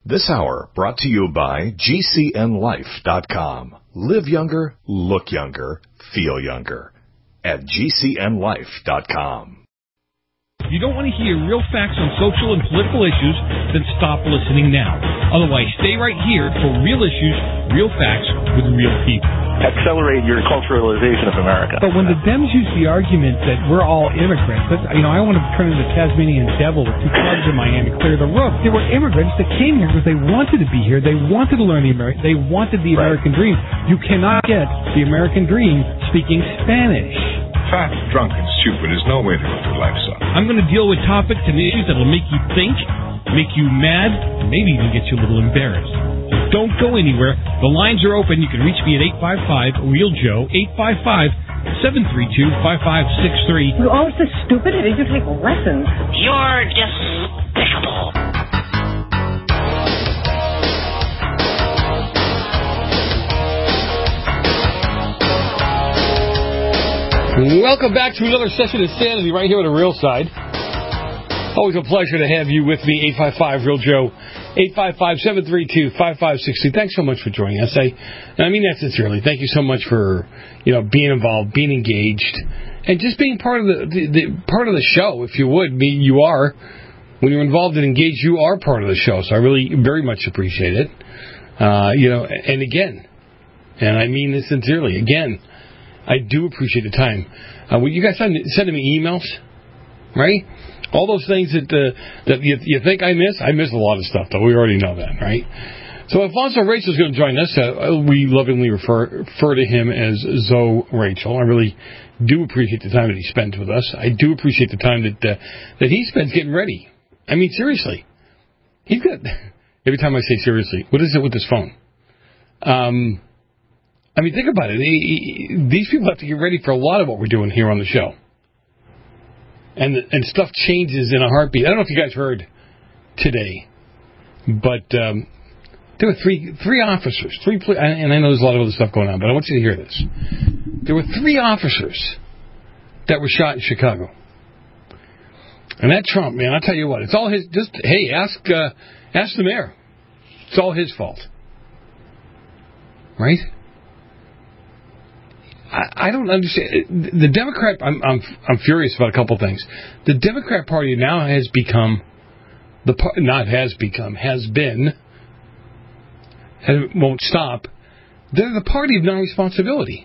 This hour brought to you by GCNLife.com. Live younger, look younger, feel younger. At GCNLife.com. If you don't want to hear real facts on social and political issues, then stop listening now. Otherwise, stay right here for real issues, real facts with real people. Accelerate your culturalization of America. But when the Dems use the argument that we're all immigrants, I want to turn into the Tasmanian devil with two clubs in Miami, clear the roof. There were immigrants that came here because they wanted to be here. They wanted to learn they wanted the American dream. You cannot get the American dream speaking Spanish. Fat, drunk, and stupid is no way to go through life, son. I'm going to deal with topics and issues that will make you think, make you mad, and maybe even get you a little embarrassed. Don't go anywhere. The lines are open. You can reach me at 855-REAL-JOE, 855-732-5563. You're always so stupid. Did you take lessons? You're despicable. Welcome back to another session of Sanity right here on the Real Side. Always a pleasure to have you with me, 855-REAL-JOE, 855-732-5560. Thanks so much for joining us. I mean that sincerely. Thank you so much for being involved, being engaged, and just being part of the part of the show. If you would, you are. When you're involved and engaged, you are part of the show. So I really very much appreciate it. And again, and I mean this sincerely, again, I do appreciate the time. You guys sending me emails, right? All those things that you think I miss a lot of stuff, though. We already know that, right? So Alfonso Rachel's going to join us. We lovingly refer to him as Zoe Rachel. I really do appreciate the time that he spends with us. I do appreciate the time that he spends getting ready. I mean, seriously. He's got... Every time I say seriously, what is it with this phone? I mean, think about it. These people have to get ready for a lot of what we're doing here on the show. And stuff changes in a heartbeat. I don't know if you guys heard today, but there were three officers, and I know there's a lot of other stuff going on, but I want you to hear this. There were 3 officers that were shot in Chicago. And that Trump, man, I'll tell you what, it's all his, ask the mayor. It's all his fault. Right? I don't understand. The Democrat, I'm furious about a couple things. The Democrat Party now has become, has been, and it won't stop. They're the party of non-responsibility.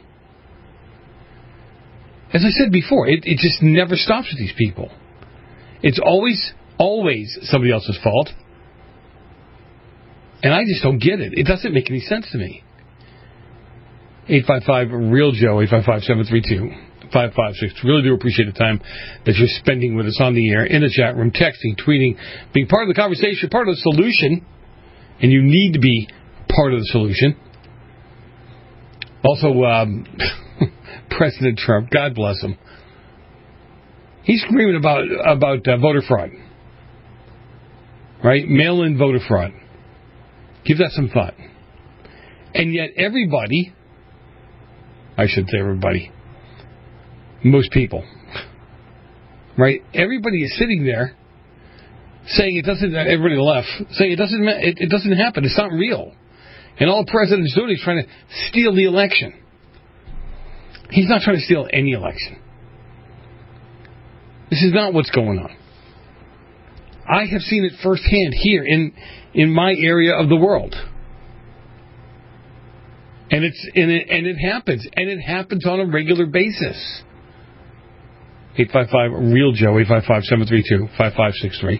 As I said before, it just never stops with these people. It's always somebody else's fault. And I just don't get it. It doesn't make any sense to me. 855-REAL-JOE, 855-732-5560. Really do appreciate the time that you're spending with us on the air, in the chat room, texting, tweeting, being part of the conversation, part of the solution. And you need to be part of the solution. Also, President Trump, God bless him. He's screaming about voter fraud. Right? Mail-in voter fraud. Give that some thought. And yet everybody... I should say everybody. Most people. Right? Everybody is sitting there saying it doesn't, everybody left, saying it doesn't happen, it's not real. And all the president's doing is trying to steal the election. He's not trying to steal any election. This is not what's going on. I have seen it firsthand here in my area of the world. And it happens. And it happens on a regular basis. 855-REAL-JOE, 855-732-5563.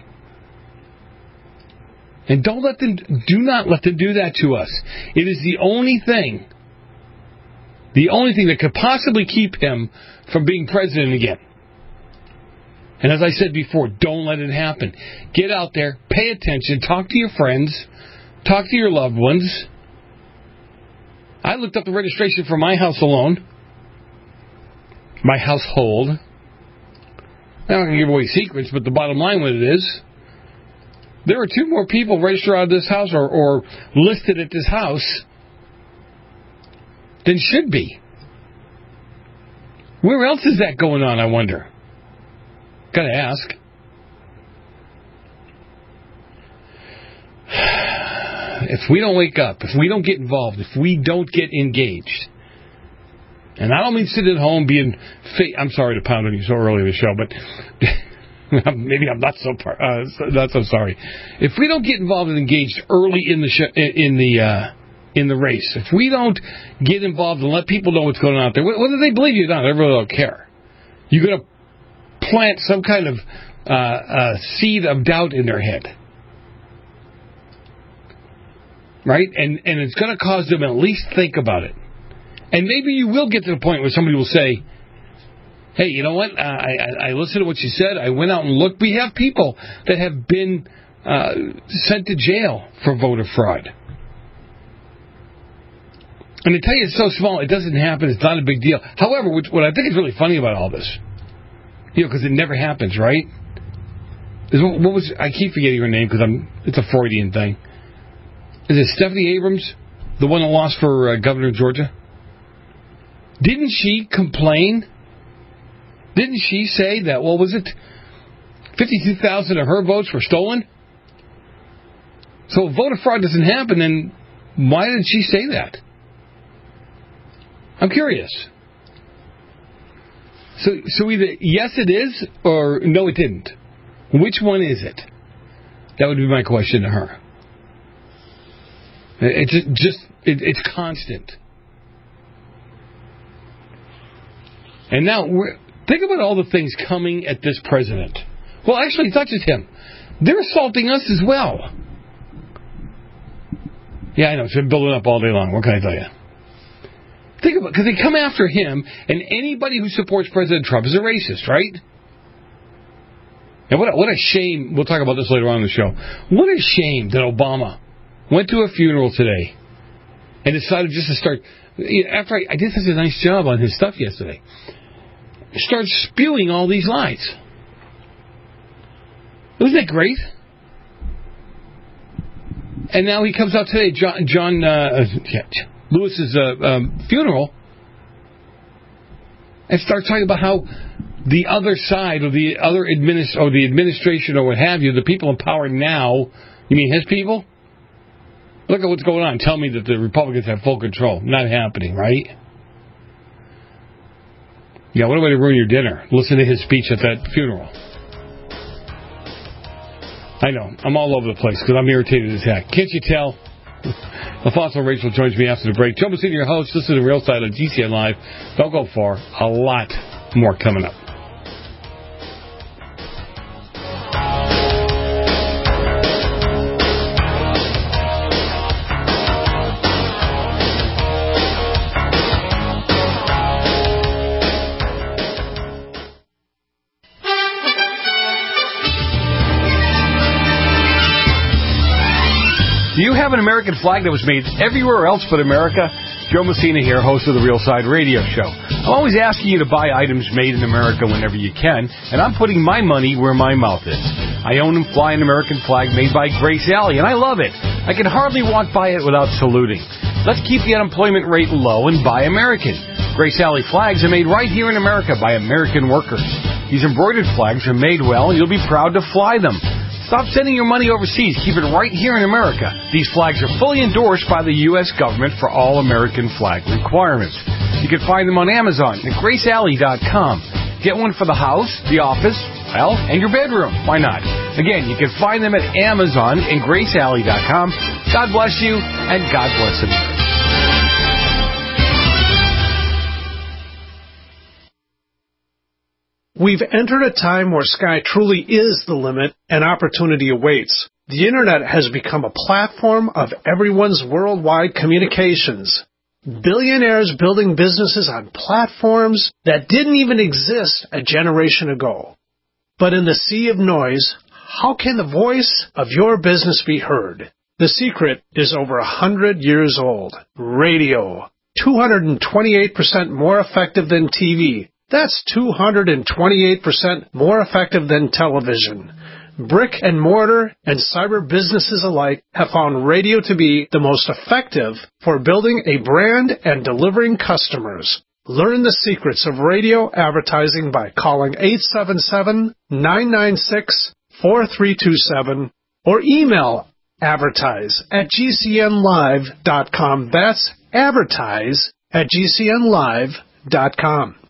And do not let them do that to us. It is the only thing that could possibly keep him from being president again. And as I said before, don't let it happen. Get out there, pay attention, talk to your friends, talk to your loved ones. I looked up the registration for my house alone. My household. I'm not going to give away secrets, but the bottom line with it is, there are 2 more people registered out of this house or listed at this house than should be. Where else is that going on, I wonder? Got to ask. if we don't wake up, if we don't get involved, if we don't get engaged, and I don't mean sitting at home being I'm sorry to pound on you so early in the show, but maybe I'm not so sorry. If we don't get involved and engaged early in the in the race, if we don't get involved and let people know what's going on out there, whether they believe you or not, they really don't care. You're going to plant some kind of seed of doubt in their head. Right? And it's going to cause them to at least think about it. And maybe you will get to the point where somebody will say, hey, you know what? I listened to what you said. I went out and looked. We have people that have been sent to jail for voter fraud. And to tell you it's so small, it doesn't happen. It's not a big deal. However, what I think is really funny about all this, because it never happens, right? I keep forgetting her name because it's a Freudian thing. Is it Stephanie Abrams, the one that lost for governor of Georgia? Didn't she complain? Didn't she say that, 52,000 of her votes were stolen? So if voter fraud doesn't happen, then why did she say that? I'm curious. So either yes it is or no it didn't. Which one is it? That would be my question to her. It's constant. And now think about all the things coming at this president. Well, actually, it's not just him. They're assaulting us as well. Yeah, I know. It's been building up all day long. What can I tell you? Think about it, because they come after him, and anybody who supports President Trump is a racist, right? And what a shame. We'll talk about this later on in the show. What a shame that Obama went to a funeral today and decided just to start, after I did such a nice job on his stuff yesterday, start spewing all these lies. Wasn't that great? And now he comes out today, John Lewis's funeral, and starts talking about how the other side, or the other the administration, or what have you, the people in power now, you mean his people? Look at what's going on. Tell me that the Republicans have full control. Not happening, right? Yeah, what a way to ruin your dinner. Listen to his speech at that funeral. I know. I'm all over the place because I'm irritated as heck. Can't you tell? Alfonso Rachel joins me after the break. Joe Messina, your host. Listen to Real Side on GCN Live. Don't go far. A lot more coming up. Do you have an American flag that was made everywhere else but America? Joe Messina here, host of the Real Side Radio Show. I'm always asking you to buy items made in America whenever you can, and I'm putting my money where my mouth is. I own and fly an American flag made by Grace Alley, and I love it. I can hardly walk by it without saluting. Let's keep the unemployment rate low and buy American. Grace Alley flags are made right here in America by American workers. These embroidered flags are made well, and you'll be proud to fly them. Stop sending your money overseas. Keep it right here in America. These flags are fully endorsed by the U.S. government for all American flag requirements. You can find them on Amazon at GraceAlley.com. Get one for the house, the office, and your bedroom. Why not? Again, you can find them at Amazon and GraceAlley.com. God bless you, and God bless America. We've entered a time where sky truly is the limit and opportunity awaits. The Internet has become a platform of everyone's worldwide communications. Billionaires building businesses on platforms that didn't even exist a generation ago. But in the sea of noise, how can the voice of your business be heard? The secret is over 100 years old. Radio. 228% more effective than TV. That's 228% more effective than television. Brick and mortar and cyber businesses alike have found radio to be the most effective for building a brand and delivering customers. Learn the secrets of radio advertising by calling 877-996-4327 or email Advertise at GCNlive.com. That's advertise at GCNlive.com.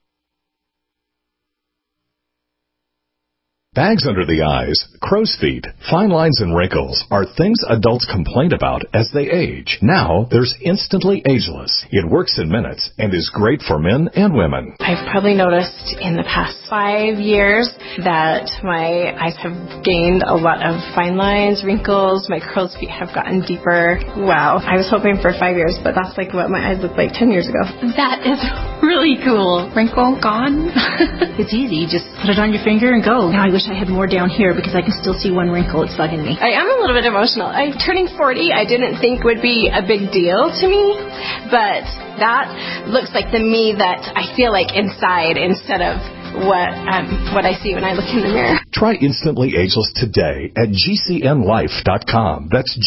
Bags under the eyes, crow's feet, fine lines, and wrinkles are things adults complain about as they age. Now, there's Instantly Ageless. It works in minutes and is great for men and women. I've probably noticed in the past 5 years that my eyes have gained a lot of fine lines, wrinkles, my crow's feet have gotten deeper. Wow. I was hoping for 5 years, but that's like what my eyes looked like 10 years ago. That is really cool. Wrinkle gone. It's easy. You just put it on your finger and go. Now I wish I had more down here because I can still see one wrinkle. It's bugging me. I am a little bit emotional. I'm turning 40. I didn't think would be a big deal to me, but that looks like the me that I feel like inside instead of what I see when I look in the mirror. Try Instantly Ageless today at GCNlife.com. That's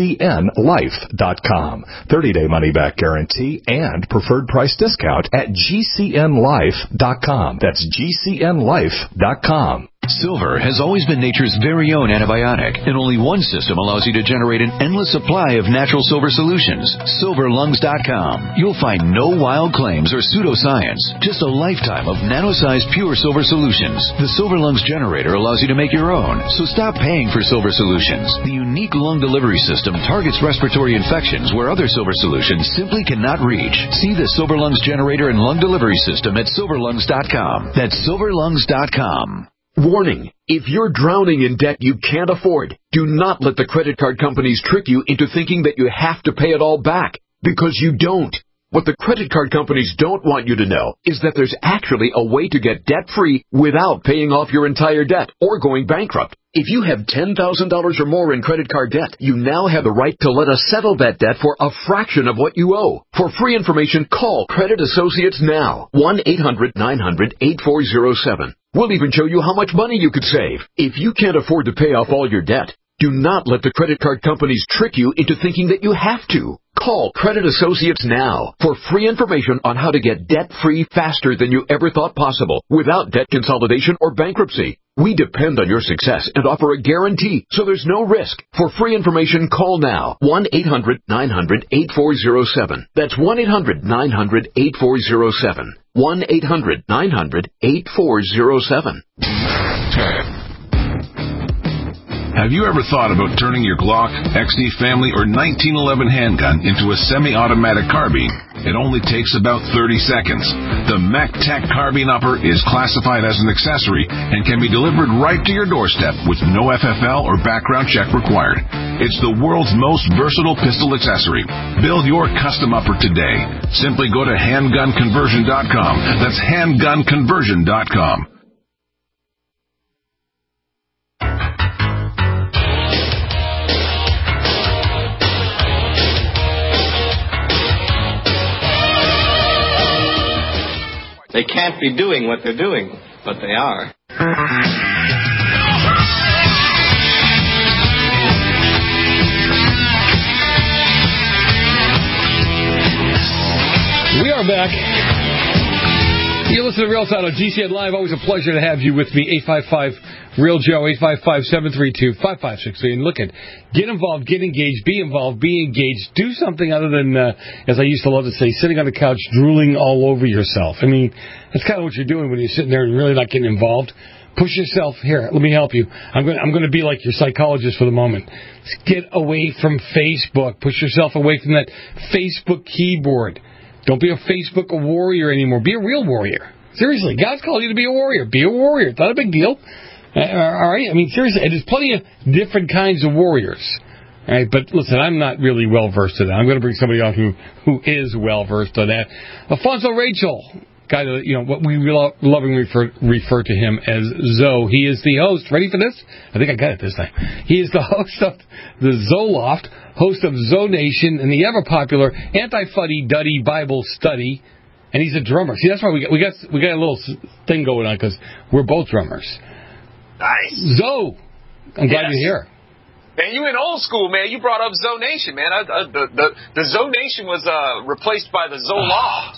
GCNlife.com. 30-day money-back guarantee and preferred price discount at GCNlife.com. That's GCNlife.com. Silver has always been nature's very own antibiotic, and only one system allows you to generate an endless supply of natural silver solutions. SilverLungs.com. You'll find no wild claims or pseudoscience, just a lifetime of nano-sized pure silver solutions. The Silver Lungs generator allows you to make your own, so stop paying for silver solutions. The unique lung delivery system targets respiratory infections where other silver solutions simply cannot reach. See the Silver Lungs generator and lung delivery system at SilverLungs.com. That's SilverLungs.com. Warning, if you're drowning in debt you can't afford, do not let the credit card companies trick you into thinking that you have to pay it all back, because you don't. What the credit card companies don't want you to know is that there's actually a way to get debt-free without paying off your entire debt or going bankrupt. If you have $10,000 or more in credit card debt, you now have the right to let us settle that debt for a fraction of what you owe. For free information, call Credit Associates now. 1-800-900-8407. We'll even show you how much money you could save. If you can't afford to pay off all your debt, do not let the credit card companies trick you into thinking that you have to. Call Credit Associates now for free information on how to get debt-free faster than you ever thought possible without debt consolidation or bankruptcy. We depend on your success and offer a guarantee, so there's no risk. For free information, call now. 1-800-900-8407. That's 1-800-900-8407. 1-800-900-8407. Have you ever thought about turning your Glock, XD Family, or 1911 handgun into a semi-automatic carbine? It only takes about 30 seconds. The MacTac Carbine Upper is classified as an accessory and can be delivered right to your doorstep with no FFL or background check required. It's the world's most versatile pistol accessory. Build your custom upper today. Simply go to handgunconversion.com. That's handgunconversion.com. They can't be doing what they're doing, but they are. We are back. You listen to Real Time on GCN Live. Always a pleasure to have you with me. 855-REAL-JOE, 855-732-5563. And look at, get involved, get engaged, be involved, be engaged. Do something other than, as I used to love to say, sitting on the couch drooling all over yourself. I mean, that's kind of what you're doing when you're sitting there and really not getting involved. Push yourself. Here, let me help you. I'm going to be like your psychologist for the moment. Get away from Facebook. Push yourself away from that Facebook keyboard. Don't be a Facebook warrior anymore. Be a real warrior. Seriously, God's called you to be a warrior. Be a warrior. It's not a big deal. All right? I mean, seriously, there's plenty of different kinds of warriors. All right? But listen, I'm not really well-versed in that. I'm going to bring somebody on who is well-versed on that. Alfonso Rachel, guy that, what we lovingly refer to him as Zoe. He is the host. Ready for this? I think I got it this time. He is the host of the Zoloft, host of Zoe Nation, and the ever-popular Anti-Fuddy-Duddy Bible Study. And he's a drummer. See, that's why we got a little thing going on, because we're both drummers. Nice. Zoe, I'm glad you're here. Man, you in old school, man. You brought up Zoe Nation, man. The Zoe Nation was replaced by the Zoloft.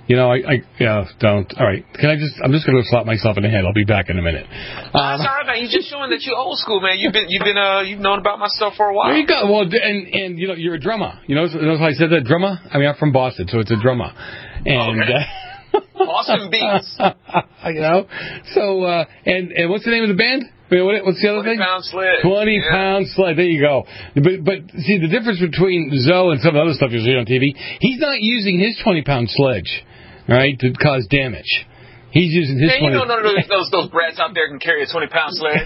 Don't. All right. I'm just going to slap myself in the head. I'll be back in a minute. That's all right, man. You're just showing that you're old school, man. You've known about my stuff for a while. There you go. Well, and you're a drummer. You know how I said that, drummer? I mean, I'm from Boston, so it's a drummer. And Boston beats. So and what's the name of the band? What's the other thing? 20-pound sled. 20-pound sled. There you go. But see, the difference between Zoe and some of the other stuff you see on TV, he's not using his 20-pound sledge, right, to cause damage. He's using his 20. None of those brats out there can carry a 20-pound sledge.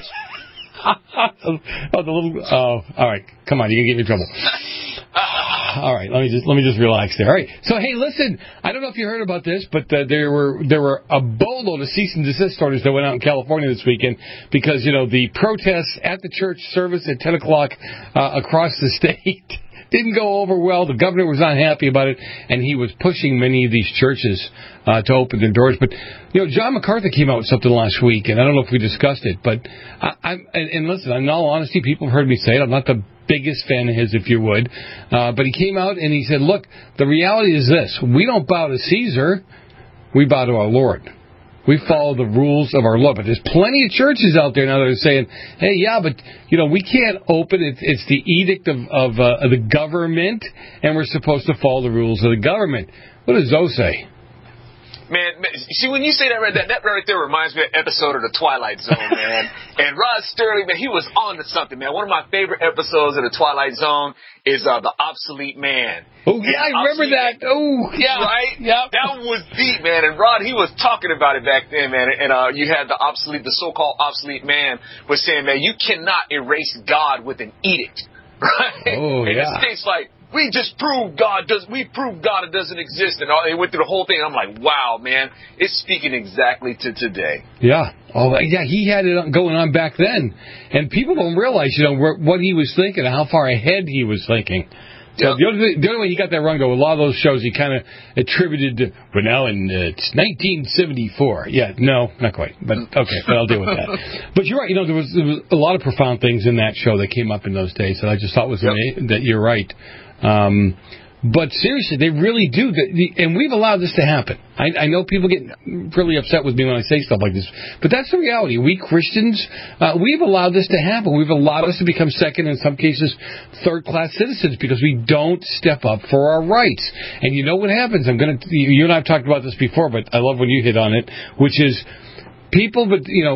All right. Come on, you can get me in trouble. All right, let me just relax there. All right. So hey, listen, I don't know if you heard about this, but there were a boatload of cease and desist orders that went out in California this weekend because the protests at the church service at 10 o'clock across the state didn't go over well. The governor was not happy about it, and he was pushing many of these churches to open their doors. But John MacArthur came out with something last week, and I don't know if we discussed it, but and listen, in all honesty, people have heard me say it. I'm not the biggest fan of his, if you would, but he came out and he said, look, the reality is this: we don't bow to Caesar, we bow to our Lord. We follow the rules of our Lord. But there's plenty of churches out there now that are saying, hey, yeah, but we can't open. It's the edict of the government, and we're supposed to follow the rules of the government. What does Zoe say? Man, see, when you say that right there reminds me of an episode of The Twilight Zone, man. And Rod Sterling, man, he was on to something, man. One of my favorite episodes of The Twilight Zone is The Obsolete Man. Oh, yeah, I remember that. Oh, yeah. Right? Yeah. That was deep, man. And Rod, he was talking about it back then, man. And you had the so-called obsolete man was saying, man, you cannot erase God with an edict, right? Oh, and yeah. the state's like, we proved God it doesn't exist, and they went through the whole thing. I'm like, wow, man, it's speaking exactly to today. Yeah. Oh, yeah. He had it going on back then, and people don't realize, what he was thinking and how far ahead he was thinking. So the only way he got that wrong, though, a lot of those shows he kind of attributed to, but now it's 1974. Yeah, no, not quite, but okay, but I'll deal with that. But you're right, there was a lot of profound things in that show that came up in those days that I just thought was amazing, that you're right. But seriously, they really do. And we've allowed this to happen. I know people get really upset with me when I say stuff like this, but that's the reality. We Christians, we've allowed this to happen. We've allowed us to become second, in some cases, third-class citizens because we don't step up for our rights. And you know what happens? You and I have talked about this before, but I love when you hit on it, which is people,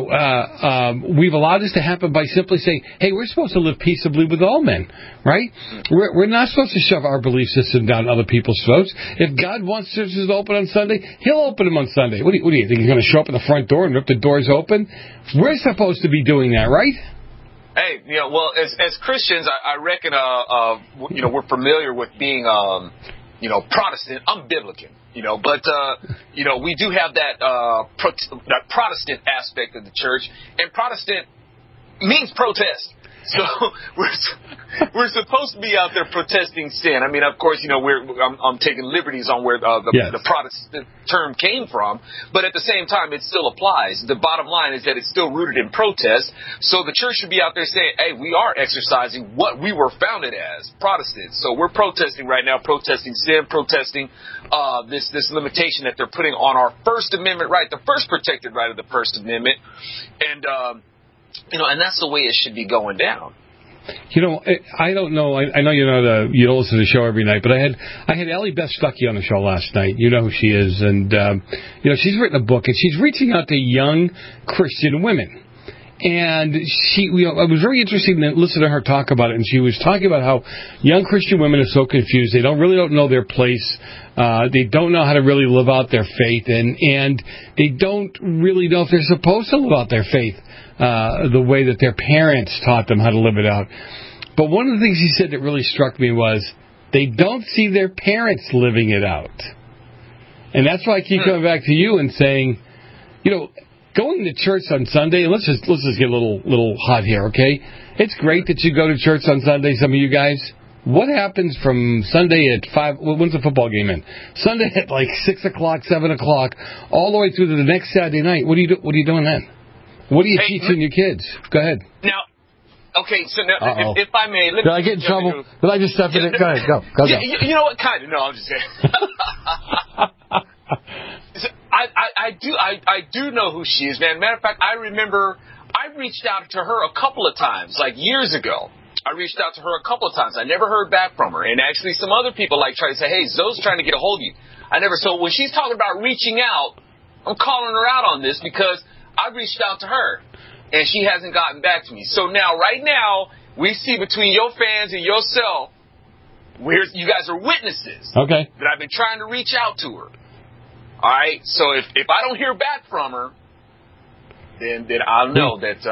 we've allowed this to happen by simply saying, hey, we're supposed to live peaceably with all men, right? We're not supposed to shove our belief system down other people's throats. If God wants churches to open on Sunday, He'll open them on Sunday. What do you think? He's going to show up at the front door and rip the doors open? We're supposed to be doing that, right? Hey, well, as Christians, I reckon, we're familiar with being, Protestant. I'm Biblican. But we do have that Protestant aspect of the church, and Protestant means protest. So we're supposed to be out there protesting sin. I mean, of course, I'm taking liberties on where the Protestant term came from, but at the same time, it still applies. The bottom line is that it's still rooted in protest. So the church should be out there saying, hey, we are exercising what we were founded as, Protestants. So we're protesting right now, protesting sin, protesting this limitation that they're putting on our First Amendment right, the first protected right of the First Amendment, and and that's the way it should be going down. I don't know. I know you don't listen to the show every night, but I had Allie Beth Stuckey on the show last night. You know who she is, and she's written a book, and she's reaching out to young Christian women. And I was very interested in listening to her talk about it, and she was talking about how young Christian women are so confused. They don't know their place. They don't know how to really live out their faith, and they don't really know if they're supposed to live out their faith the way that their parents taught them how to live it out. But one of the things she said that really struck me was they don't see their parents living it out. And that's why I keep coming back to you and saying, going to church on Sunday, and let's just get a little hot here, okay? It's great that you go to church on Sunday, some of you guys. What happens from Sunday at 5? When's the football game in? Sunday at 6 o'clock, 7 o'clock, all the way through to the next Saturday night. What are you doing then? What are you teaching your kids? Go ahead. Now, okay, so now, if I may, did I get in trouble? Did I just step in it? Go ahead, go. You know what? Kind of. No, I'm just saying. I do know who she is, man. Matter of fact, I remember I reached out to her a couple of times, like years ago. I reached out to her a couple of times. I never heard back from her. And actually some other people like tried to say, hey, Zoe's trying to get a hold of you. So when she's talking about reaching out, I'm calling her out on this because I reached out to her and she hasn't gotten back to me. So now, right now, we see between your fans and yourself, you guys are witnesses. Okay. That I've been trying to reach out to her. All right. So if I don't hear back from her, then I'll know that.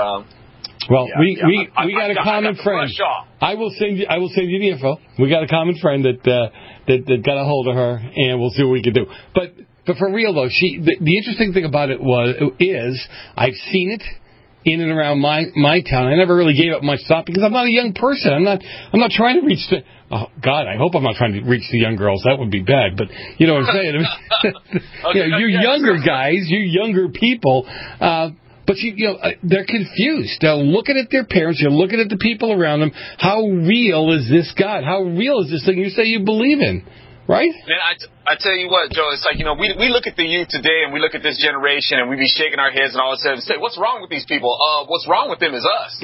We got a common friend. I will send you the info. We got a common friend that got a hold of her, and we'll see what we can do. But for real though, the interesting thing about it is I've seen it in and around my town. I never really gave it much thought because I'm not a young person. I'm not trying to reach the. Oh God, I hope I'm not trying to reach the young girls. That would be bad. But you know what I'm saying. You younger guys, you younger people. But they're confused. They're looking at their parents. They're looking at the people around them. How real is this God? How real is this thing you say you believe in? Right? Man, I tell you what, Joe, it's like, we look at the youth today and we look at this generation and we be shaking our heads and all of a sudden say, what's wrong with these people? What's wrong with them is us.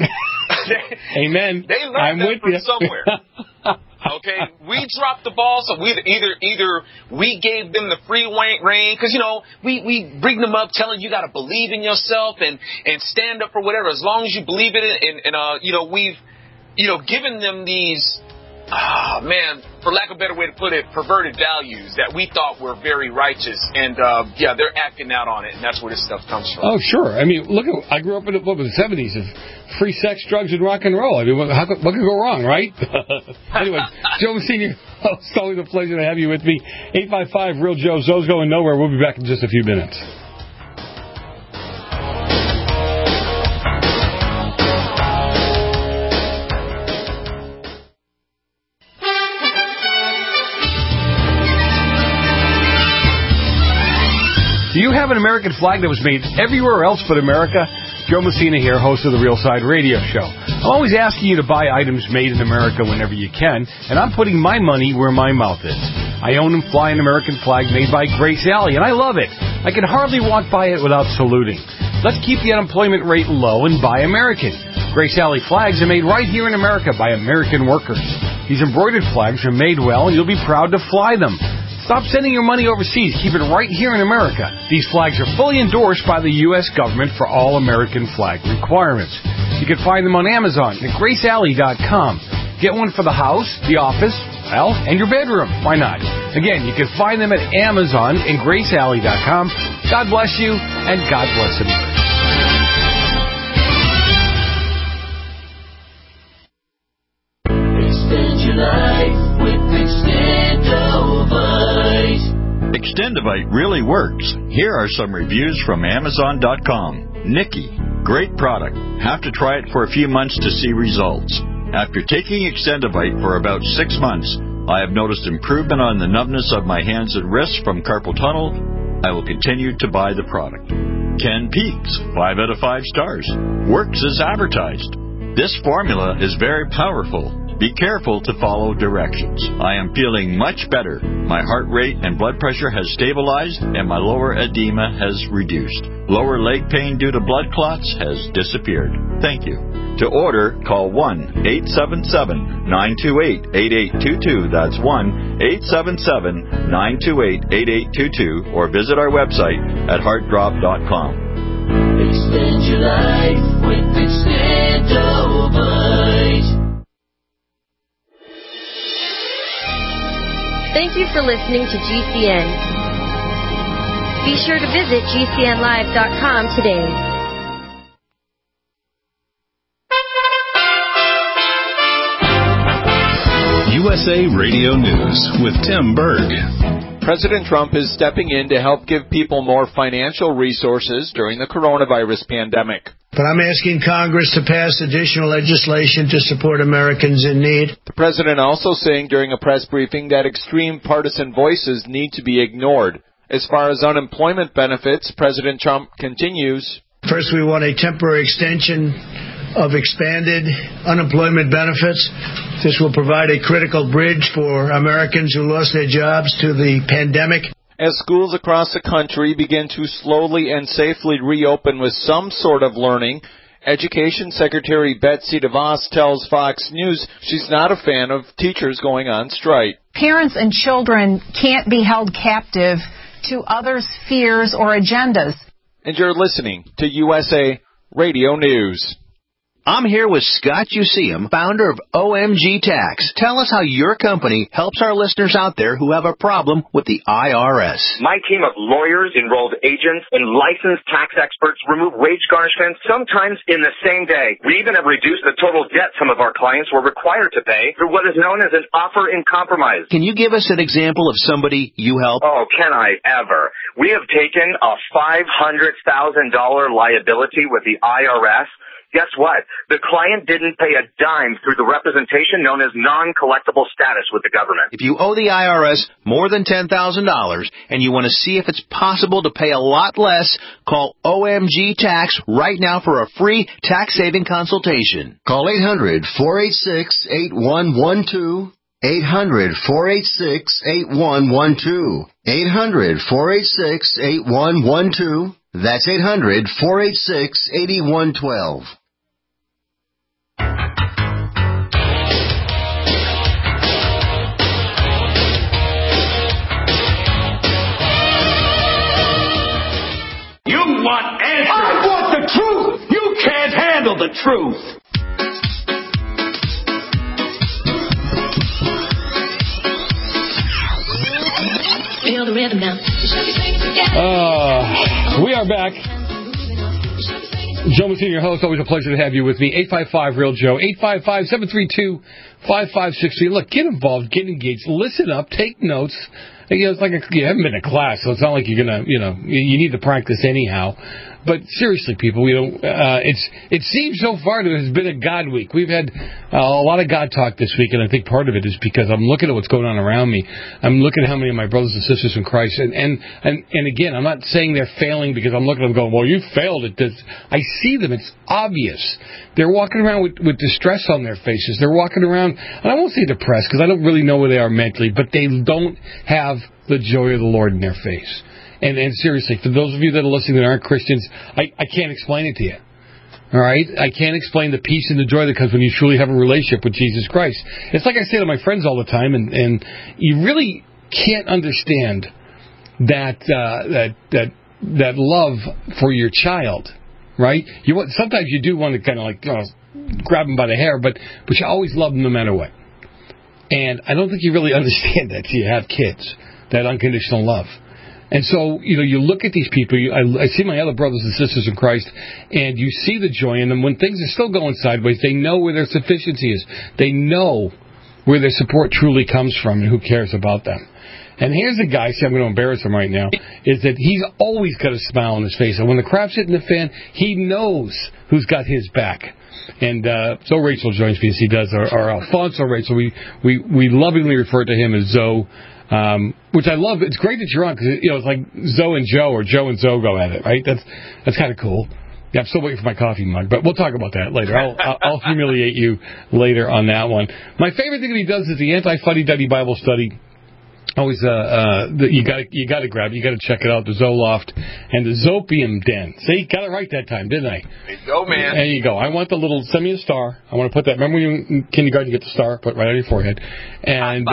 Amen. They learned that from somewhere. Okay, we dropped the ball, so we either we gave them the free reign, because we bring them up telling you got to believe in yourself and stand up for whatever, as long as you believe in it, and we've given them these, for lack of a better way to put it, perverted values that we thought were very righteous, and they're acting out on it, and that's where this stuff comes from. Oh, sure. I mean, I grew up in the 70s of free sex, drugs, and rock and roll. I mean, what could go wrong, right? Anyway, Joe Messina, it's always a pleasure to have you with me. 855 Real Joe. Zoe's going nowhere. We'll be back in just a few minutes. Do you have an American flag that was made everywhere else but America? Joe Messina here, host of the Real Side Radio Show. I'm always asking you to buy items made in America whenever you can, and I'm putting my money where my mouth is. I own and fly an American flag made by Grace Alley, and I love it. I can hardly walk by it without saluting. Let's keep the unemployment rate low and buy American. Grace Alley flags are made right here in America by American workers. These embroidered flags are made well, and you'll be proud to fly them. Stop sending your money overseas. Keep it right here in America. These flags are fully endorsed by the U.S. government for all American flag requirements. You can find them on Amazon at GraceAlley.com. Get one for the house, the office, and your bedroom. Why not? Again, you can find them at Amazon and GraceAlley.com. God bless you, and God bless America. Extend your life with Extendovite. Extendovite really works. Here are some reviews from Amazon.com. Nikki, great product. Have to try it for a few months to see results. After taking Extendovite for about 6 months, I have noticed improvement on the numbness of my hands and wrists from carpal tunnel. I will continue to buy the product. Ken Peaks, 5 out of 5 stars. Works as advertised. This formula is very powerful. Be careful to follow directions. I am feeling much better. My heart rate and blood pressure has stabilized, and my lower edema has reduced. Lower leg pain due to blood clots has disappeared. Thank you. To order, call 1-877-928-8822. That's 1-877-928-8822. Or visit our website at heartdrop.com. Extend your life with Extendovite. Thank you for listening to GCN. Be sure to visit GCNlive.com today. USA Radio News with Tim Berg. President Trump is stepping in to help give people more financial resources during the coronavirus pandemic. But I'm asking Congress to pass additional legislation to support Americans in need. The president also saying during a press briefing that extreme partisan voices need to be ignored. As far as unemployment benefits, President Trump continues. First, we want a temporary extension of expanded unemployment benefits. This will provide a critical bridge for Americans who lost their jobs to the pandemic. As schools across the country begin to slowly and safely reopen with some sort of learning, Education Secretary Betsy DeVos tells Fox News she's not a fan of teachers going on strike. Parents and children can't be held captive to others' fears or agendas. And you're listening to USA Radio News. I'm here with Scott Useum, founder of OMG Tax. Tell us how your company helps our listeners out there who have a problem with the IRS. My team of lawyers, enrolled agents, and licensed tax experts remove wage garnishments sometimes in the same day. We even have reduced the total debt some of our clients were required to pay through what is known as an offer in compromise. Can you give us an example of somebody you help? Oh, can I ever? We have taken a $500,000 liability with the IRS. Guess what? The client didn't pay a dime through the representation known as non-collectible status with the government. If you owe the IRS more than $10,000 and you want to see if it's possible to pay a lot less, call OMG Tax right now for a free tax-saving consultation. Call 800-486-8112. 800-486-8112. 800-486-8112. That's 800-486-8112. You want answers. I want the truth. You can't handle the truth. Feel the rhythm now. We are back. Joe Messina, your host. Always a pleasure to have you with me. 855-REAL-JOE. 855-732-5563. Look, get involved, get engaged, listen up, take notes. You know, it's like you haven't been to class, so it's not like you're gonna, you need to practice anyhow. But seriously, people, it seems so far that it has been a God week. We've had a lot of God talk this week, and I think part of it is because I'm looking at what's going on around me. I'm looking at how many of my brothers and sisters in Christ, and again, I'm not saying they're failing because I'm looking at them going, well, you failed at this. I see them. It's obvious. They're walking around with distress on their faces. They're walking around, and I won't say depressed because I don't really know where they are mentally, but they don't have the joy of the Lord in their face. And seriously, for those of you that are listening that aren't Christians, I can't explain it to you. All right? I can't explain the peace and the joy that comes when you truly have a relationship with Jesus Christ. It's like I say to my friends all the time, and you really can't understand that love for your child, right? Sometimes you do want to kind of like grab them by the hair, but you always love them no matter what. And I don't think you really understand that till you have kids, that unconditional love. And so, you look at these people, I see my other brothers and sisters in Christ, and you see the joy in them. When things are still going sideways, they know where their sufficiency is. They know where their support truly comes from and who cares about them. And here's a guy, see, I'm going to embarrass him right now, is that he's always got a smile on his face. And when the crap's hitting the fan, he knows who's got his back. And so Rachel joins me as he does, our Alfonso Rachel. We lovingly refer to him as Zoe. Which I love. It's great that you're on because it's like Zoe and Joe or Joe and Zoe go at it, right? That's kind of cool. Yeah, I'm still waiting for my coffee mug, but we'll talk about that later. I'll humiliate you later on that one. My favorite thing that he does is the Anti-Fuddy-Duddy Bible Study. Always, you got to grab it. You got to check it out. The Zoloft and the Zopium Den. See, got it right that time, didn't I? There you go, man. There you go. I want the little, send me a star. I want to put that. Remember when you in kindergarten you get the star, put right on your forehead. And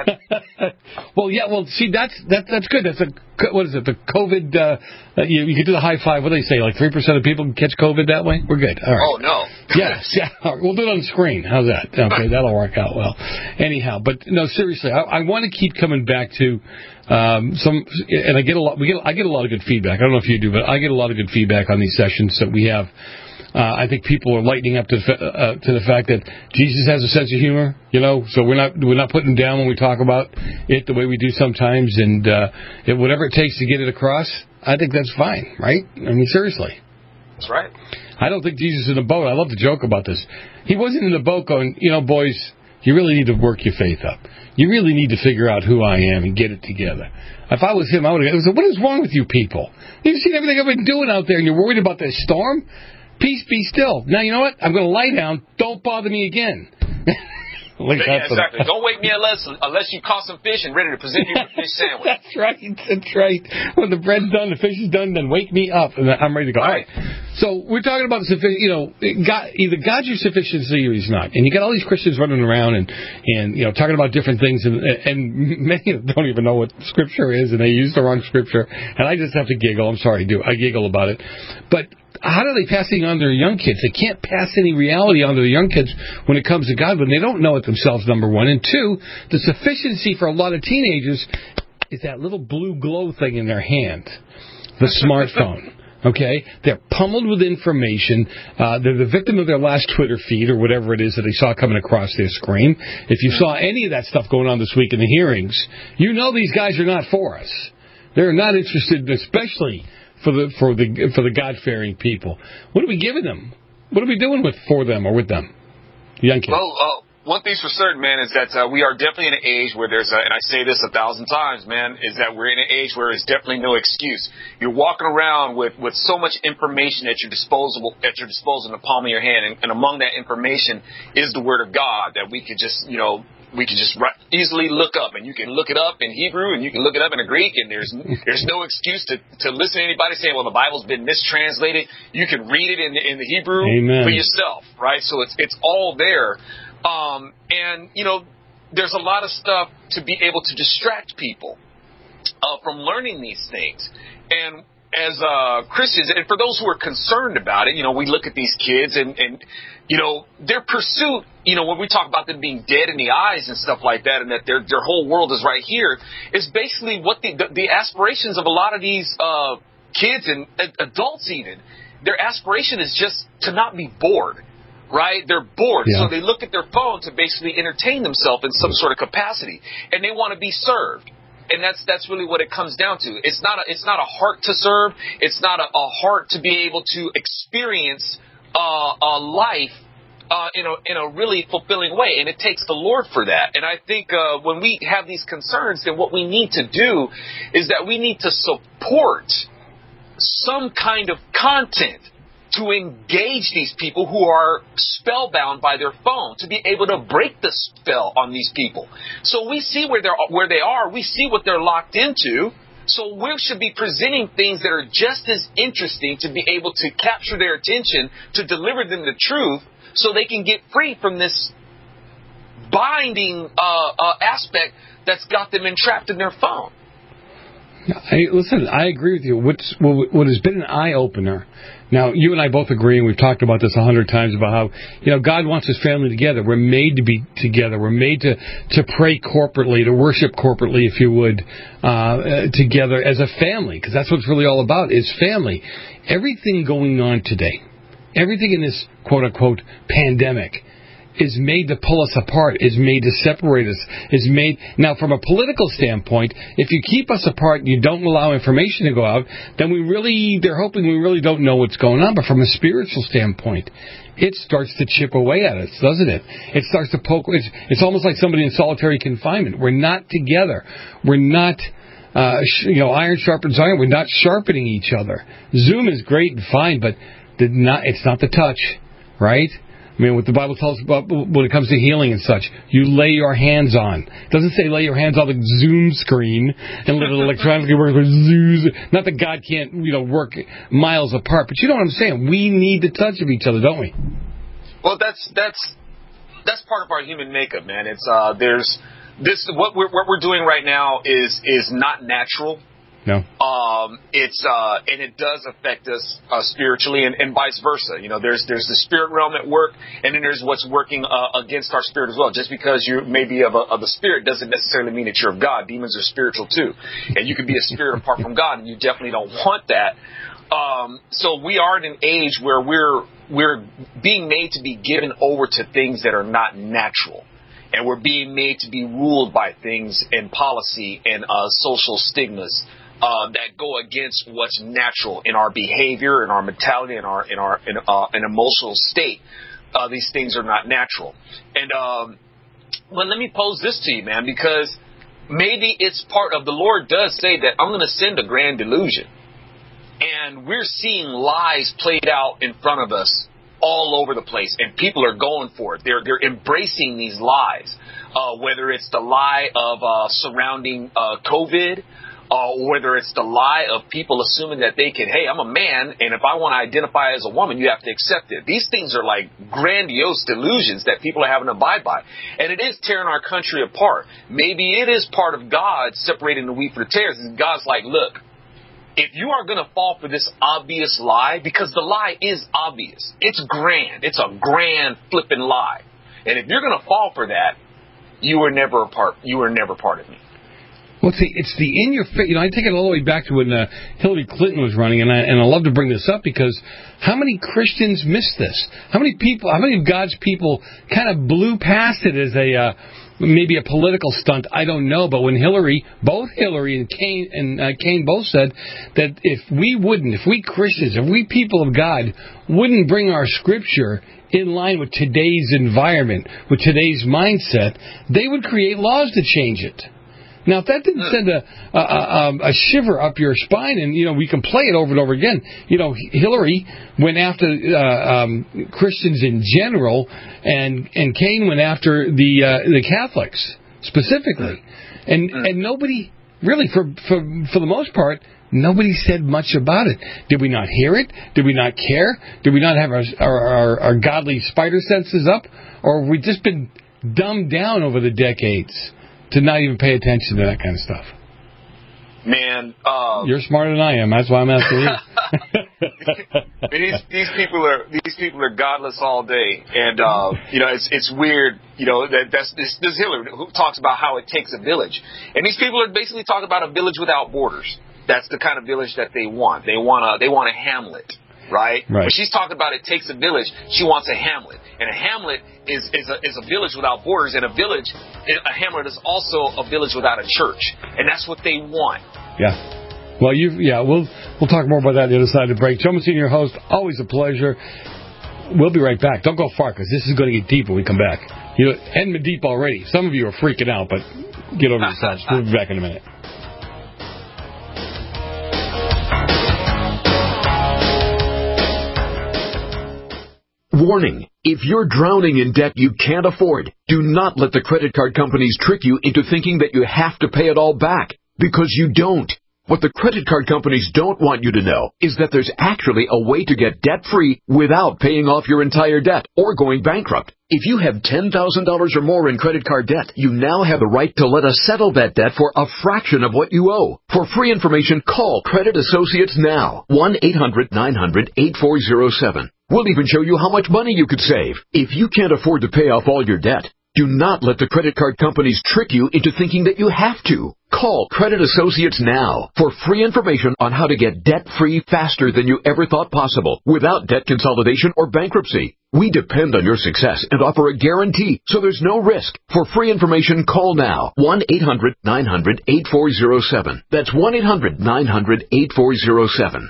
see, that's good. That's what is it? The COVID. You can do the high five. What do they say? Like 3% of people can catch COVID that way. We're good. All right. Oh no. Yes. Yeah. We'll do it on the screen. How's that? Okay, that'll work out well. Anyhow, but no, seriously, I want to keep coming back to and I get a lot of good feedback. I don't know if you do, but I get a lot of good feedback on these sessions that we have. I think people are lightening up to the fact that Jesus has a sense of humor, so we're not putting him down when we talk about it the way we do sometimes, and whatever it takes to get it across, I think that's fine, right? I mean, seriously. That's right. I don't think Jesus is in the boat. I love to joke about this. He wasn't in the boat going, boys, you really need to work your faith up. You really need to figure out who I am and get it together. If I was him, I would have said, what is wrong with you people? You've seen everything I've been doing out there, and you're worried about this storm? Peace, be still. Now, you know what? I'm going to lie down. Don't bother me again. Yeah, exactly. Don't wake me unless you caught some fish and ready to present you with a fish sandwich. That's right. When the bread's done, the fish is done, then wake me up, and I'm ready to go. All right. So we're talking about either God's your sufficiency or He's not. And you got all these Christians running around and talking about different things, and many of them don't even know what Scripture is, and they use the wrong Scripture. And I just have to giggle. I'm sorry, I giggle about it. But how are they passing on to their young kids? They can't pass any reality on to their young kids when it comes to God when they don't know it themselves, number one. And two, the sufficiency for a lot of teenagers is that little blue glow thing in their hand, the smartphone. Okay? They're pummeled with information. They're the victim of their last Twitter feed or whatever it is that they saw coming across their screen. If you saw any of that stuff going on this week in the hearings, you know these guys are not for us. They're not interested, especially for the God-fearing people. What are we giving them? What are we doing for them or with them? Young kids. Well, one thing's for certain, man, is that we are definitely in an age where there's and I say this 1,000 times, man, is that we're in an age where there's definitely no excuse. You're walking around with so much information at your disposal in the palm of your hand, and among that information is the Word of God that we could just, easily look up, and you can look it up in Hebrew and you can look it up in the Greek, and there's no excuse to listen to anybody saying, well, the Bible's been mistranslated. You can read it in the Hebrew for yourself, right? So it's all there. There's a lot of stuff to be able to distract people from learning these things. And as Christians, and for those who are concerned about it, we look at these kids and their pursuit, when we talk about them being dead in the eyes and stuff like that, and that their whole world is right here, is basically what the aspirations of a lot of these kids and adults even. Their aspiration is just to not be bored. Right? They're bored, so they look at their phone to basically entertain themselves in some sort of capacity, and they want to be served. And that's really what it comes down to. It's not a heart to serve. It's not a heart to be able to experience a life in a really fulfilling way, and it takes the Lord for that. And I think when we have these concerns, then what we need to do is that we need to support some kind of content to engage these people who are spellbound by their phone, to be able to break the spell on these people. So we see where they are, we see what they're locked into, so we should be presenting things that are just as interesting to be able to capture their attention, to deliver them the truth, so they can get free from this binding aspect that's got them entrapped in their phone. Listen, I agree with you. What has been an eye-opener. Now, you and I both agree, and we've talked about this 100 times, about how, God wants His family together. We're made to be together. We're made to pray corporately, to worship corporately, if you would, together as a family, because that's what it's really all about, is family. Everything going on today, everything in this quote-unquote pandemic, is made to pull us apart, is made to separate us, is made... Now, from a political standpoint, if you keep us apart and you don't allow information to go out, then they're hoping we really don't know what's going on. But from a spiritual standpoint, it starts to chip away at us, doesn't it? It starts to poke... It's almost like somebody in solitary confinement. We're not together. We're not... iron sharpens iron. We're not sharpening each other. Zoom is great and fine, but it's not the touch, right? I mean, what the Bible tells us about when it comes to healing and such, you lay your hands on. It doesn't say lay your hands on the Zoom screen and let it electronically work with Zoom. Not that God can't, work miles apart, but you know what I'm saying. We need the touch of each other, don't we? Well, that's part of our human makeup, man. It's there's this what we're doing right now is not natural. No. And it does affect us spiritually and vice versa. There's the spirit realm at work, and then there's what's working against our spirit as well. Just because you may be of the spirit doesn't necessarily mean that you're of God. Demons are spiritual too, and you can be a spirit apart from God, and you definitely don't want that. So we are in an age where we're being made to be given over to things that are not natural. And we're being made to be ruled by things and policy and social stigmas that go against what's natural in our behavior, in our mentality, in our emotional state. These things are not natural. And well, let me pose this to you, man, because maybe it's part of the Lord does say that I'm going to send a grand delusion, and we're seeing lies played out in front of us all over the place, and people are going for it. They're embracing these lies, whether it's the lie of surrounding COVID, whether it's the lie of people assuming that they can, hey, I'm a man, and if I want to identify as a woman, you have to accept it. These things are like grandiose delusions that people are having to abide by. And it is tearing our country apart. Maybe it is part of God separating the wheat from the tares. And God's like, look, if you are going to fall for this obvious lie, because the lie is obvious, it's grand. It's a grand flipping lie. And if you're going to fall for that, you were never part of me. Well, it's the in your face. I take it all the way back to when Hillary Clinton was running, and I love to bring this up because how many Christians missed this? How many of God's people kind of blew past it as maybe a political stunt? I don't know. But when both Hillary and Cain both said that if we Christians, if we people of God wouldn't bring our scripture in line with today's environment, with today's mindset, they would create laws to change it. Now, if that didn't send a shiver up your spine, and, we can play it over and over again. Hillary went after Christians in general, and Cain went after the Catholics specifically. And nobody, really, for the most part, nobody said much about it. Did we not hear it? Did we not care? Did we not have our godly spider senses up? Or have we just been dumbed down over the decades to not even pay attention to that kind of stuff? Man, you're smarter than I am. That's why I'm asking you. these people are godless all day, and it's weird. This Hillary who talks about how it takes a village, and these people are basically talking about a village without borders. That's the kind of village that they want. They want a Hamlet. Right? When she's talking about it takes a village, she wants a hamlet. And a hamlet is a village without borders, and a hamlet is also a village without a church. And that's what they want. Yeah. Well, we'll talk more about that on the other side of the break. Joe Messina, your host, always a pleasure. We'll be right back. Don't go far, because this is going to get deep when we come back. Ending deep already. Some of you are freaking out, but get over the side. We'll be back in a minute. Warning, if you're drowning in debt you can't afford, do not let the credit card companies trick you into thinking that you have to pay it all back, because you don't. What the credit card companies don't want you to know is that there's actually a way to get debt-free without paying off your entire debt or going bankrupt. If you have $10,000 or more in credit card debt, you now have the right to let us settle that debt for a fraction of what you owe. For free information, call Credit Associates now. 1-800-900-8407. We'll even show you how much money you could save. If you can't afford to pay off all your debt, do not let the credit card companies trick you into thinking that you have to. Call Credit Associates now for free information on how to get debt-free faster than you ever thought possible without debt consolidation or bankruptcy. We depend on your success and offer a guarantee, so there's no risk. For free information, call now. 1-800-900-8407. That's 1-800-900-8407.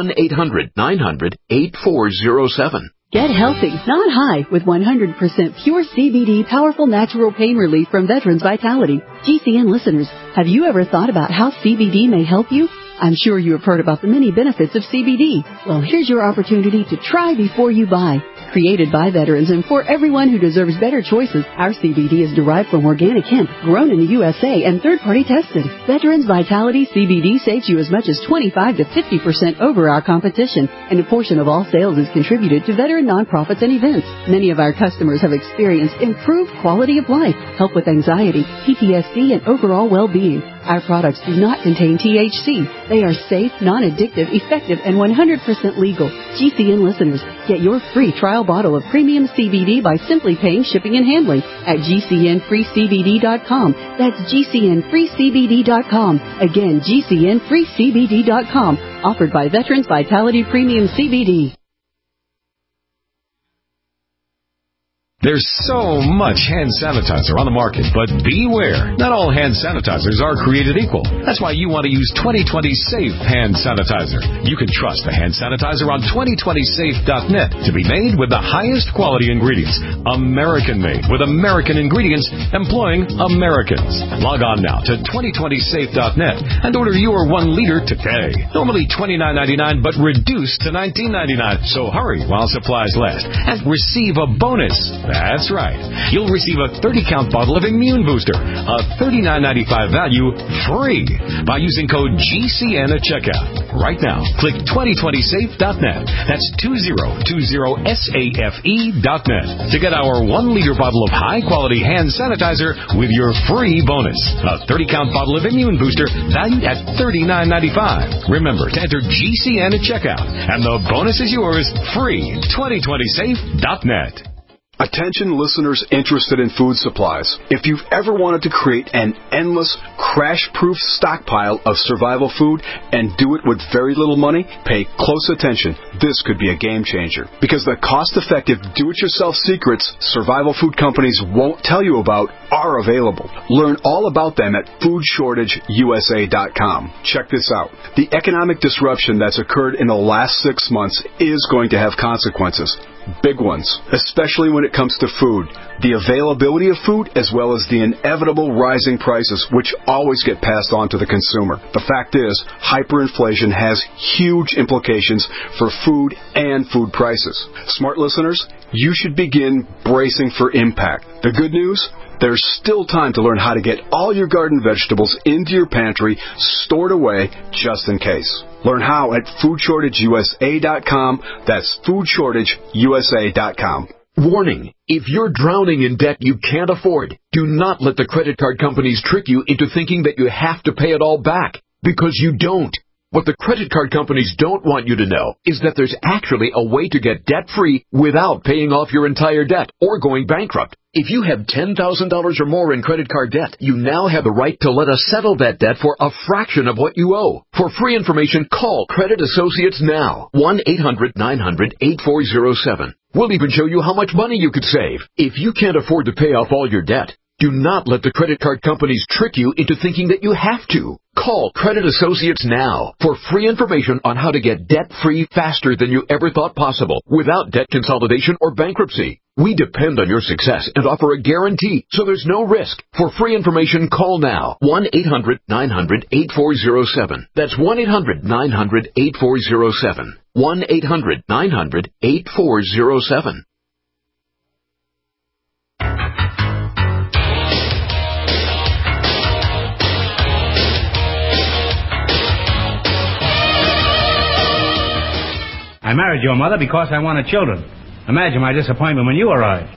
1-800-900-8407. Get healthy, not high, with 100% pure CBD powerful natural pain relief from Veterans Vitality. GCN listeners, have you ever thought about how CBD may help you? I'm sure you have heard about the many benefits of CBD. Well, here's your opportunity to try before you buy. Created by veterans and for everyone who deserves better choices, our CBD is derived from organic hemp, grown in the USA, and third-party tested. Veterans Vitality CBD saves you as much as 25 to 50% over our competition, and a portion of all sales is contributed to veteran nonprofits and events. Many of our customers have experienced improved quality of life, help with anxiety, PTSD, and overall well-being. Our products do not contain THC. They are safe, non-addictive, effective, and 100% legal. GCN listeners, get your free trial bottle of premium CBD by simply paying shipping and handling at GCNFreeCBD.com. That's GCNFreeCBD.com. Again, GCNFreeCBD.com. Offered by Veterans Vitality Premium CBD. There's so much hand sanitizer on the market, but beware. Not all hand sanitizers are created equal. That's why you want to use 2020 Safe Hand Sanitizer. You can trust the hand sanitizer on 2020safe.net to be made with the highest quality ingredients. American-made with American ingredients employing Americans. Log on now to 2020safe.net and order your 1 liter today. Normally $29.99, but reduced to $19.99. So hurry while supplies last and receive a bonus. That's right. You'll receive a 30-count bottle of Immune Booster, a $39.95 value, free by using code GCN at checkout. Right now, click 2020safe.net. That's 2020safe.net to get our 1 liter bottle of high-quality hand sanitizer with your free bonus. A 30-count bottle of Immune Booster valued at $39.95. Remember to enter GCN at checkout, and the bonus is yours free. 2020safe.net. Attention listeners interested in food supplies. If you've ever wanted to create an endless, crash-proof stockpile of survival food and do it with very little money, pay close attention. This could be a game changer. Because the cost-effective, do-it-yourself secrets survival food companies won't tell you about are available. Learn all about them at foodshortageusa.com. Check this out. The economic disruption that's occurred in the last 6 months is going to have consequences. Big ones, especially when it comes to food. The availability of food as well as the inevitable rising prices, which always get passed on to the consumer. The fact is, hyperinflation has huge implications for food and food prices. Smart listeners, you should begin bracing for impact. The good news? There's still time to learn how to get all your garden vegetables into your pantry, stored away, just in case. Learn how at foodshortageusa.com. That's foodshortageusa.com. Warning, if you're drowning in debt you can't afford, do not let the credit card companies trick you into thinking that you have to pay it all back, because you don't. What the credit card companies don't want you to know is that there's actually a way to get debt-free without paying off your entire debt or going bankrupt. If you have $10,000 or more in credit card debt, you now have the right to let us settle that debt for a fraction of what you owe. For free information, call Credit Associates now. 1-800-900-8407. We'll even show you how much money you could save. If you can't afford to pay off all your debt, do not let the credit card companies trick you into thinking that you have to. Call Credit Associates now for free information on how to get debt-free faster than you ever thought possible without debt consolidation or bankruptcy. We depend on your success and offer a guarantee, so there's no risk. For free information, call now. 1-800-900-8407. That's 1-800-900-8407. 1-800-900-8407. I married your mother because I wanted children. Imagine my disappointment when you arrived.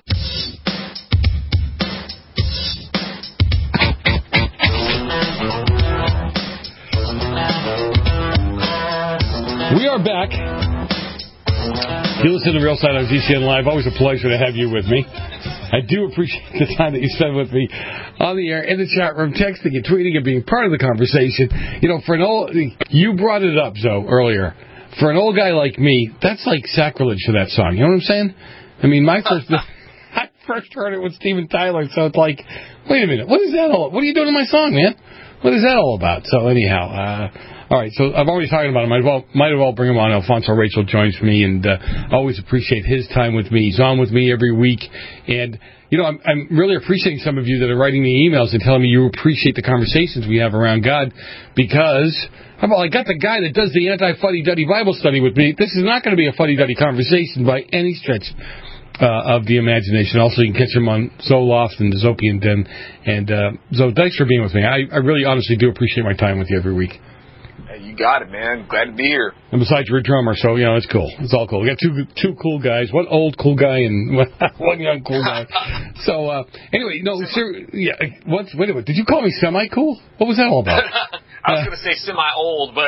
We are back. You listen to Real Side on GCN Live. Always a pleasure to have you with me. I do appreciate the time that you spend with me on the air, in the chat room, texting and tweeting and being part of the conversation. You know, you brought it up, Zoe, earlier. For an old guy like me, that's like sacrilege to that song. You know what I'm saying? I mean, I first heard it with Steven Tyler, so it's like, wait a minute, what is that all? What are you doing to my song, man? What is that all about? So anyhow, all right. So I've already talking about him. Might as well bring him on. Alfonso Rachel joins me, and I always appreciate his time with me. He's on with me every week, and you know, I'm really appreciating some of you that are writing me emails and telling me you appreciate the conversations we have around God, because I got the guy that does the anti-fuddy-duddy Bible study with me. This is not going to be a fuddy-duddy conversation by any stretch of the imagination. Also, you can catch him on Zoloft and the Zopian Den. And Zo, thanks for being with me. I really honestly do appreciate my time with you every week. Hey, you got it, man. Glad to be here. And besides, you're a drummer, so, you know, it's cool. It's all cool. We got two cool guys, one old cool guy and one young cool guy. So, anyway, no, yeah, wait a minute. Did you call me semi-cool? What was that all about? I was going to say semi-old, but...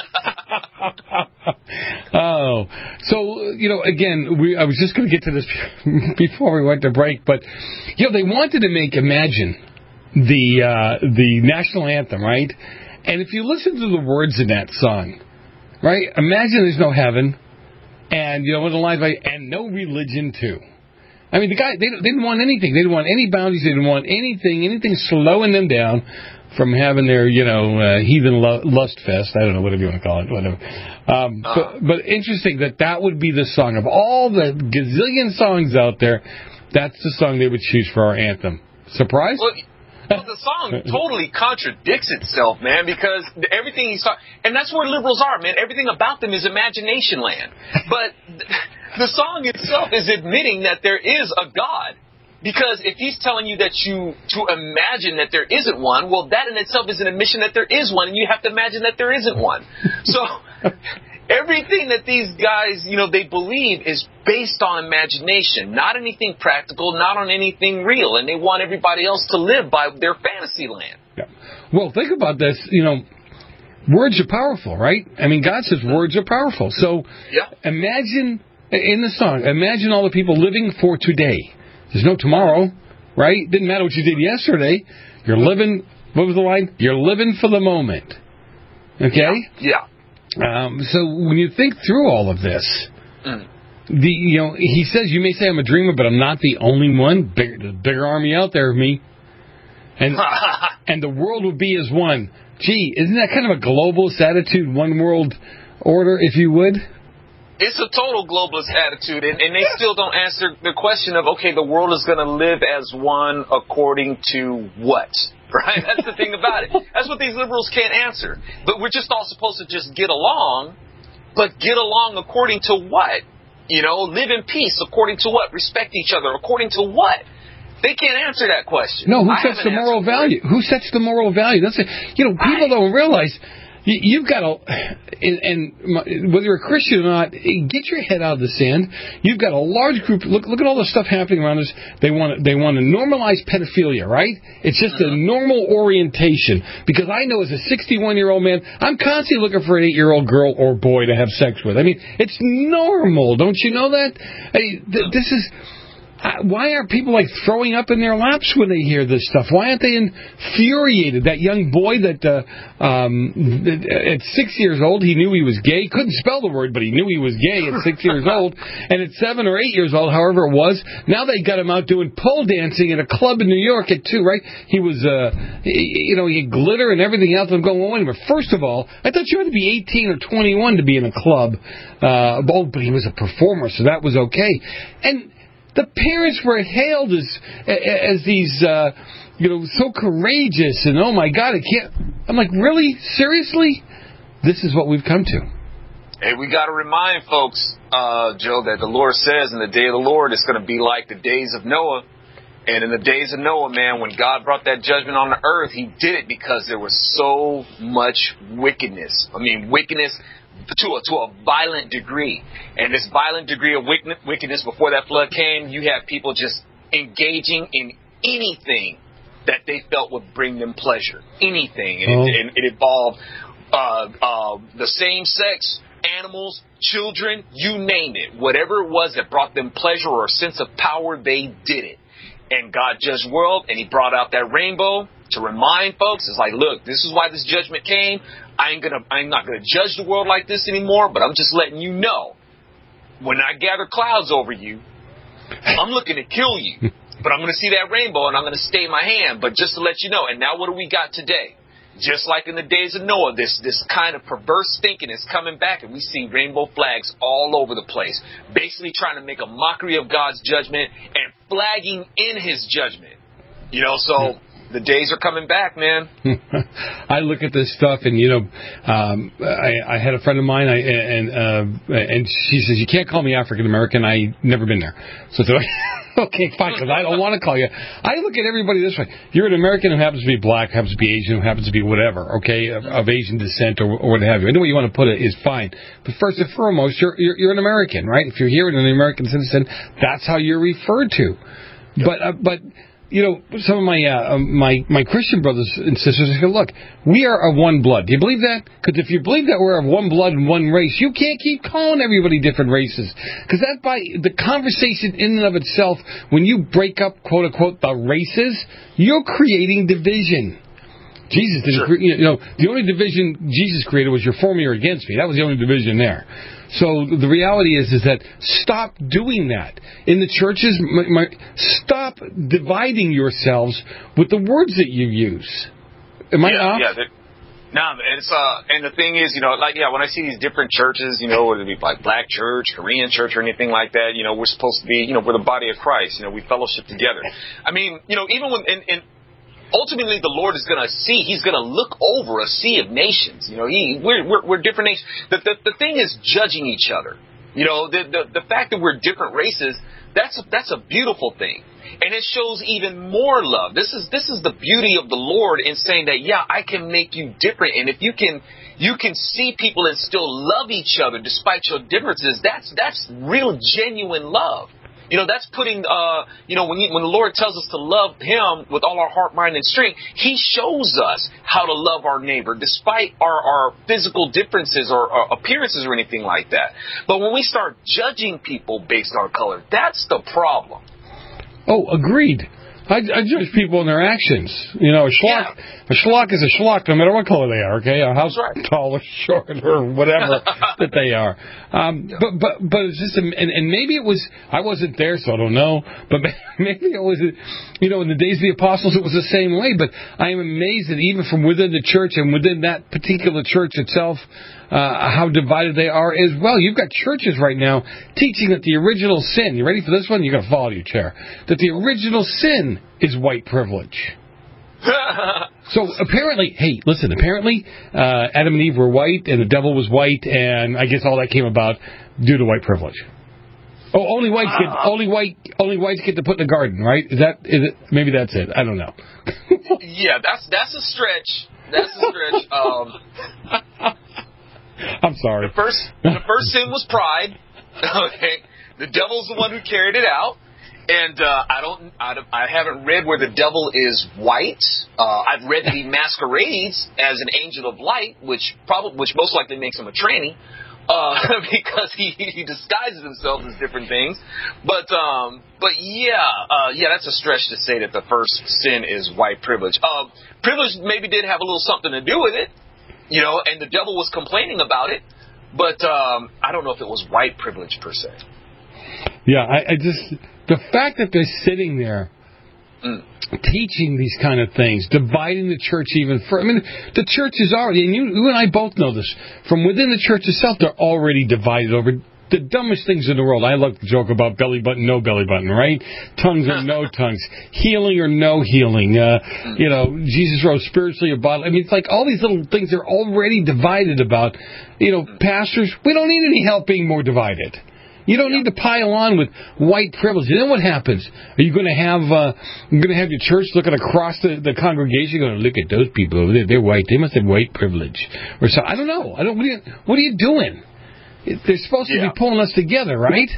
Oh. So, you know, again, I was just going to get to this before we went to break, but, you know, they wanted to make Imagine the national anthem, right? And if you listen to the words in that song, right, imagine there's no heaven, and, you know, with a line like, and no religion, too. I mean, the guy, they didn't want anything. They didn't want any boundaries. They didn't want anything slowing them down from having their, heathen lust fest. I don't know, whatever you want to call it, whatever. But interesting that would be the song. Of all the gazillion songs out there, that's the song they would choose for our anthem. Surprised? Well, the song totally contradicts itself, man, because everything he's talking... And that's where liberals are, man. Everything about them is imagination land. But the song itself is admitting that there is a God. Because if he's telling you that to imagine that there isn't one, well, that in itself is an admission that there is one, and you have to imagine that there isn't one. So everything that these guys, they believe is based on imagination, not anything practical, not on anything real, and they want everybody else to live by their fantasy land. Yeah. Well, think about this, words are powerful, right? I mean, God says words are powerful. So imagine, in the song, imagine all the people living for today. There's no tomorrow, right? Didn't matter what you did yesterday. You're living, what was the line? You're living for the moment. Okay? Yeah. So when you think through all of this, he says, you may say I'm a dreamer, but I'm not the only one. Bigger army out there of me. And the world would be as one. Gee, isn't that kind of a globalist attitude, one world order, if you would? It's a total globalist attitude, and they still don't answer the question of, okay, the world is going to live as one according to what? Right? That's the thing about it. That's what these liberals can't answer. But we're just all supposed to just get along, but get along according to what? Live in peace according to what? Respect each other according to what? They can't answer that question. No, who sets the moral value? Who sets the moral value? That's it. People don't realize... You've got to, and whether you're a Christian or not, get your head out of the sand. You've got a large group. Look at all the stuff happening around us. They want to normalize pedophilia, right? It's just a normal orientation. Because I know as a 61-year-old man, I'm constantly looking for an 8-year-old girl or boy to have sex with. I mean, it's normal. Don't you know that? This is... Why aren't people throwing up in their laps when they hear this stuff? Why aren't they infuriated? That young boy that at 6 years old, he knew he was gay. Couldn't spell the word, but he knew he was gay at 6 years old. And at 7 or 8 years old, however it was, now they got him out doing pole dancing at a club in New York at 2, right? He was, he had glitter and everything else. I'm going, well, wait a minute. First of all, I thought you had to be 18 or 21 to be in a club. But he was a performer, so that was okay. And the parents were hailed as these, so courageous and, oh my God, I can't. I'm like, really? Seriously? This is what we've come to. Hey, we got to remind folks, Joe, that the Lord says in the day of the Lord, it's going to be like the days of Noah. And in the days of Noah, man, when God brought that judgment on the earth, he did it because there was so much wickedness. I mean, wickedness to a violent degree. And this violent degree of wickedness before that flood came, you have people just engaging in anything that they felt would bring them pleasure. Anything. And it involved the same sex, animals, children, you name it. Whatever it was that brought them pleasure or a sense of power, they did it. And God judged the world, and he brought out that rainbow to remind folks. It's like, look, this is why this judgment came. I'm not gonna judge the world like this anymore, but I'm just letting you know, when I gather clouds over you, I'm looking to kill you. But I'm gonna see that rainbow and I'm gonna stay my hand. But just to let you know, and now what do we got today? Just like in the days of Noah, this kind of perverse thinking is coming back, and we see rainbow flags all over the place, basically trying to make a mockery of God's judgment and flagging in his judgment. So the days are coming back, man. I look at this stuff, and I had a friend of mine, and she says, you can't call me African American. I never been there. So okay, fine, because I don't want to call you. I look at everybody this way. You're an American who happens to be black, happens to be Asian, who happens to be whatever, okay, of Asian descent or what have you. Any way you want to put it is fine. But first and foremost, you're an American, right? If you're here and an American citizen, that's how you're referred to. But some of my Christian brothers and sisters say, look, we are of one blood. Do you believe that? Because if you believe that we're of one blood and one race, you can't keep calling everybody different races. Because that, by the conversation in and of itself, when you break up, quote unquote, the races, you're creating division. Jesus didn't. The only division Jesus created was you're for me or against me. That was the only division there. So the reality is that stop doing that in the churches. Stop dividing yourselves with the words that you use. Am I off? Yeah. No, it's and the thing is, when I see these different churches, whether it be like Black church, Korean church, or anything like that, we're supposed to be, we're the body of Christ. We fellowship together. I mean, even when and ultimately the Lord is going to see, He's going to look over a sea of nations. We're different nations. The thing is judging each other. The fact that we're different races, that's a beautiful thing. And it shows even more love. This is the beauty of the Lord in saying that, I can make you different. And if you can see people and still love each other despite your differences, that's real genuine love. That's putting, when the Lord tells us to love Him with all our heart, mind, and strength, He shows us how to love our neighbor despite our physical differences or appearances or anything like that. But when we start judging people based on color, that's the problem. Oh, agreed. I judge people on their actions. A schlock is a schlock, no matter what color they are. Okay, how tall or short or whatever that they are. But it's just, and maybe it was. I wasn't there, so I don't know. But maybe it was. In the days of the apostles, it was the same way. But I am amazed that even from within the church and within that particular church itself, how divided they are as well. You've got churches right now teaching that the original sin. You ready for this one? You're going to fall out of your chair. That the original sin is white privilege. So apparently, Adam and Eve were white and the devil was white, and I guess all that came about due to white privilege. Oh, only whites get to put in the garden, right? Is it? Maybe that's it. I don't know. Yeah, that's a stretch. That's a stretch. I'm sorry. The first sin was pride. Okay, the devil's the one who carried it out. And I haven't read where the devil is white. I've read that he masquerades as an angel of light, which most likely makes him a tranny, because he disguises himself as different things. But that's a stretch to say that the first sin is white privilege. Privilege maybe did have a little something to do with it, and the devil was complaining about it. But I don't know if it was white privilege per se. Yeah, I just. The fact that they're sitting there teaching these kind of things, dividing the church even further. I mean, the church is already, and you and I both know this, from within the church itself, they're already divided over the dumbest things in the world. I love to joke about belly button, no belly button, right? Tongues or no tongues. Healing or no healing. Jesus rose spiritually or bodily. I mean, it's like all these little things they're already divided about. Pastors, we don't need any help being more divided. You don't need to pile on with white privilege. And then what happens? Are you going to have your church looking across the congregation, going to look at those people over there? They're white. They must have white privilege, or so. I don't know. What are you doing? They're supposed to be pulling us together, right?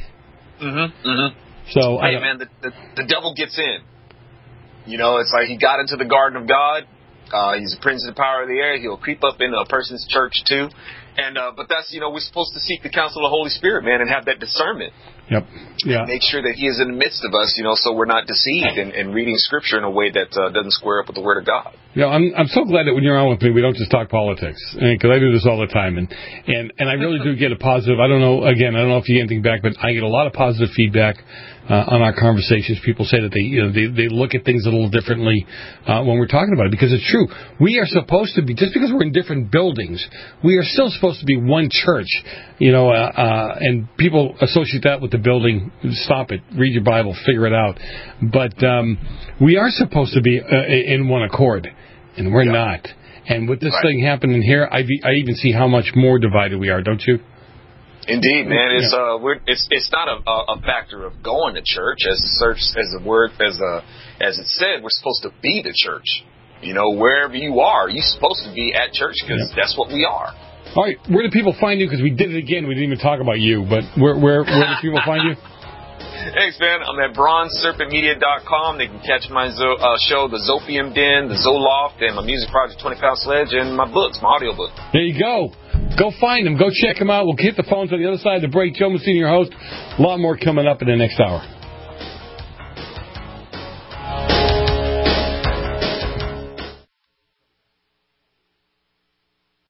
So, hey, man, the devil gets in. It's like he got into the garden of God. He's a prince of the power of the air. He'll creep up into a person's church too. And but that's we're supposed to seek the counsel of the Holy Spirit, man, and have that discernment. Yep. Yeah. And make sure that He is in the midst of us, so we're not deceived and reading Scripture in a way that doesn't square up with the Word of God. I'm so glad that when you're on with me, we don't just talk politics, because I do this all the time, and I really do get a positive. I don't know if you get anything back, but I get a lot of positive feedback on our conversations. People say that they look at things a little differently when we're talking about it, because it's true. We are supposed to be, just because we're in different buildings, we are still supposed to be one church, and people associate that with the building. Stop it. Read your Bible. Figure it out. But we are supposed to be in one accord, and we're not. And with this thing happening here, I even see how much more divided we are, don't you? Indeed, man. It's not a factor of going to church, as it said. We're supposed to be the church. Wherever you are, you're supposed to be at church, because that's what we are. All right, where do people find you? Because we did it again. We didn't even talk about you, but where do people find you? Thanks, man. I'm at bronzeserpentmedia.com. They can catch my show, The Zopium Den, The Zoloft, and my music project, 20-Pound Sledge, and my books, my audiobook. There you go. Go find them. Go check them out. We'll hit the phones on the other side of the break. Joe Messina, your host. A lot more coming up in the next hour.